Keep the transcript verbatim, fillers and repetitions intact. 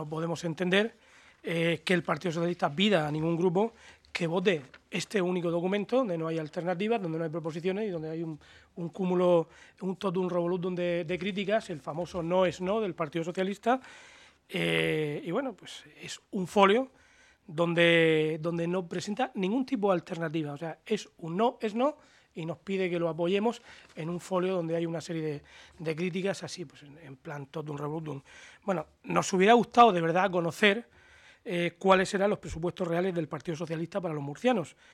no podemos entender eh, que el Partido Socialista pida a ningún grupo que vote este único documento, donde no hay alternativas, donde no hay proposiciones y donde hay un, un cúmulo, un totum revolutum de, de críticas, el famoso no es no del Partido Socialista. Eh, y bueno, pues es un folio donde, donde no presenta ningún tipo de alternativa. O sea, es un no, es no, y nos pide que lo apoyemos en un folio donde hay una serie de, de críticas así, pues en, en plan totum revolutum. Bueno, nos hubiera gustado de verdad conocer eh, cuáles eran los presupuestos reales del Partido Socialista para los murcianos.